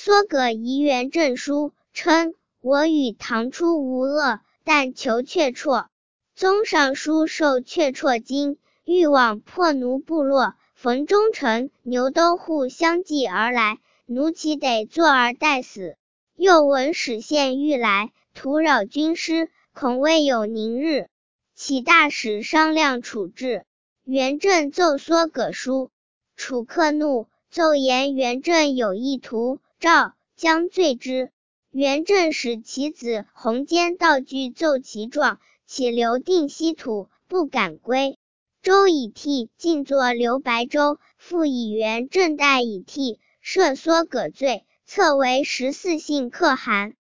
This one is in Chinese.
缩葛疑元正书，称我与唐初无恶，但求却绰。宗尚书受却绰经，欲往破奴部落，逢忠臣牛都护相继而来，奴岂得坐而待死。又闻使县欲来，徒扰军师，恐未有宁日，启大使商量处置。元正奏缩葛书，楚客怒，奏言元正有意图，诏将罪之。元正使其子弘坚道具奏其状，且留定西土，不敢归。周以替进作刘白州，复以元正代以替，赦缩葛罪，册为14姓可汗。